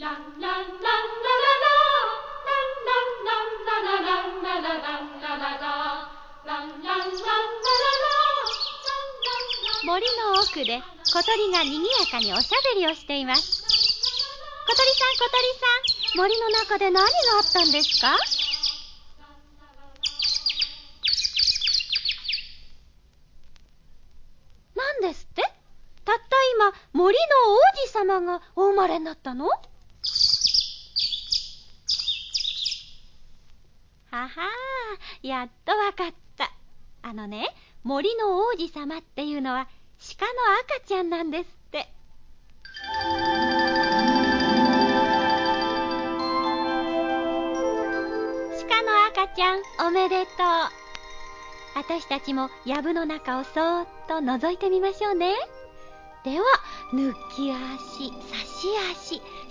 森の奥で小鳥がにぎやかにおしゃべりをしています。小鳥さん、小鳥さん、森の中で何があったんですか？何ですって？たった今、森の王子様がお生まれになったの？ははー、やっとわかった。森の王子様っていうのは鹿の赤ちゃんなんですって。鹿の赤ちゃん、おめでとう。私たちも藪の中をそーっと覗いてみましょうね。では、抜き足、差し足、